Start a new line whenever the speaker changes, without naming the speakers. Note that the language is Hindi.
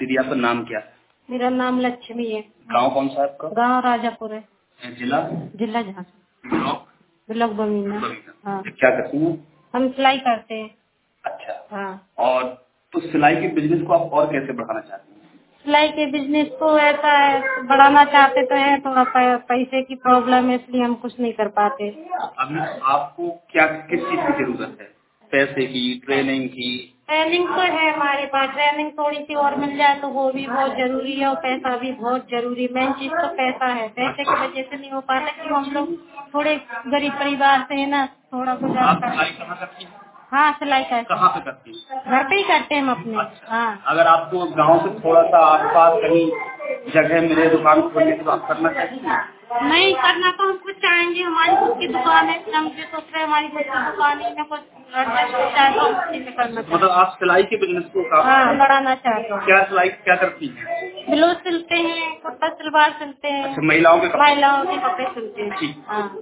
दीदी आपका नाम क्या है?
मेरा नाम लक्ष्मी है।
गांव कौन सा है आपका?
गांव राजापुर है।
जिला?
जिला झांसी।
ब्लॉक?
ब्लॉक बमीना। हाँ,
क्या करती हैं?
हम सिलाई करते हैं।
अच्छा।
हाँ,
और तो सिलाई के बिजनेस को आप और कैसे बढ़ाना चाहती हैं?
सिलाई के बिजनेस को ऐसा है, बढ़ाना चाहते तो है, थोड़ा पैसे की प्रॉब्लम है, इसलिए हम कुछ नहीं कर पाते।
अभी आपको क्या किस चीज की जरूरत है? पैसे की, ट्रेनिंग की?
ट्रेनिंग तो है हमारे पास, ट्रेनिंग थोड़ी सी और मिल जाए तो वो भी बहुत जरूरी है, और पैसा भी बहुत जरूरी है। मेन चीज तो पैसा है, पैसे की वजह से नहीं हो पाता क्योंकि हम लोग थोड़े गरीब परिवार से है ना, थोड़ा गुजारा
आप
कर।
सिलाई कहाँ करती हैं?
हाँ, सिलाई करते
कहाँ
हैं,
पे करती हैं?
घर पे ही करते हैं हम अपने।
अच्छा।
हाँ,
अगर आपको गांव से थोड़ा सा आसपास कहीं जगह मिले दुकान खोलने की तो आप करना चाहिए?
नहीं करना तो हम खुद चाहेंगे, हमारी खुद की दुकान है, हम जो सोच रहे हैं हमारी खुद की दुकान ही में कुछ एडजस्ट हो जाए तो हम उसी में करना
मतलब
चाहते
आप सिलाई के बिजनेस को
हैं। हाँ, बढ़ाना चाहते हैं।
क्या सिलाई क्या करती हैं?
ब्लाउज सिलते हैं, कुर्ता सलवार सिलते हैं।
अच्छा, महिलाओं के कपड़े?
महिलाओं के कपड़े सिलते हैं।
ठीक।
हाँ।